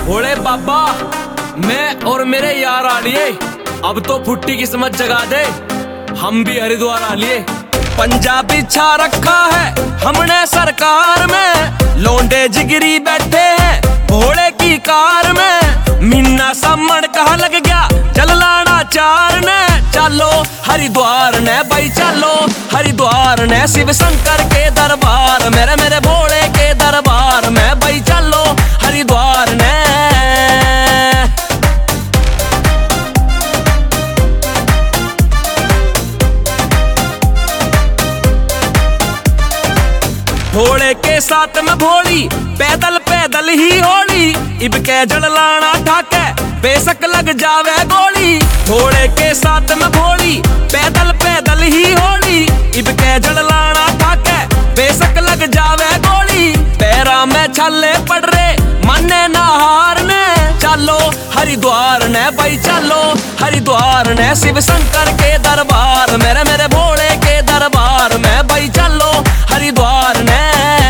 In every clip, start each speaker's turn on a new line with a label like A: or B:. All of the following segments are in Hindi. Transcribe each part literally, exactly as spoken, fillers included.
A: भोले बाबा मैं और मेरे यार आ लिए, अब तो फुट्टी किस्मत जगा दे, हम भी हरिद्वार आ लिए। पंजाबी छा रखा है हमने सरकार में, लौंडे जिगरी बैठे हैं भोले की कार में। मीना सामण कहा लग गया चल लाना चार ने, चलो हरिद्वार ने भाई चलो हरिद्वार ने, शिव शंकर के दरबार मेरे मेरे भोले के दरबार में भाई चलो हरिद्वार ने। भोले के साथ में भोली पैदल पैदल ही होली, इब के जड़ लाना ठाके बेशक लग जावे गोली। भोले के साथ में भोली पैदल पैदल ही होली, इब के जड़ लाना ठाके बेशक लग जावे गोली। पैरा में छाले पड़ रे माने नहार ने, चलो हरिद्वार ने भाई चलो हरिद्वार ने, शिव शंकर के दरबार मेरे मेरे भोले के दरबार में भाई चलो हरिद्वार ने।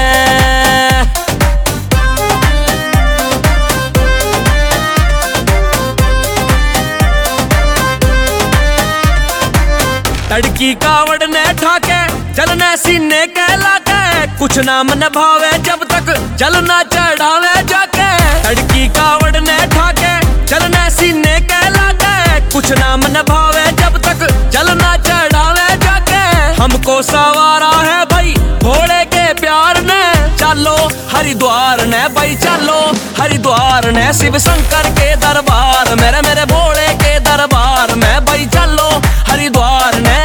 A: तड़की कावड़ ने ठाके चलने सीने के लाके, कुछ नाम न भावे जब तक चलना चढ़ावे जाके। तड़की कावड़ ने ठाके चलने सीने के लाके, कुछ नाम न भावे जब तक चलना चढ़ावे जाके। हमको सवारा है भाई भोले के प्यार ने, चलो हरिद्वार ने भाई चलो हरिद्वार ने, शिव शंकर के दरबार मेरे मेरे भोले के दरबार में भाई चलो हरिद्वार ने।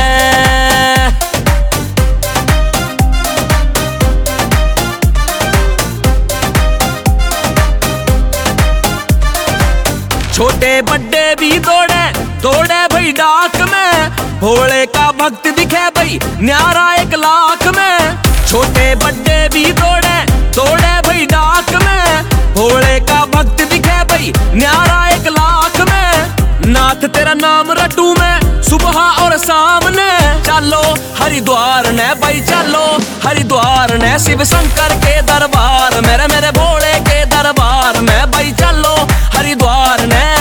A: छोटे बड्डे भी दौड़े दौड़े भाई डाक में, भोले का भक्त दिखे भाई न्यारा एक लाख में। छोटे बड्डे भी दौड़े दौड़े भाई डाक में, भोले का भक्त दिखे भाई न्यारा एक लाख में। नाथ तेरा नाम रटू में सुबह और सामने, चलो हरिद्वार ने भाई चलो हरिद्वार ने, शिव शंकर के दरबार मेरे मेरे भोले के दरबार में भाई चलो हरिद्वार ने।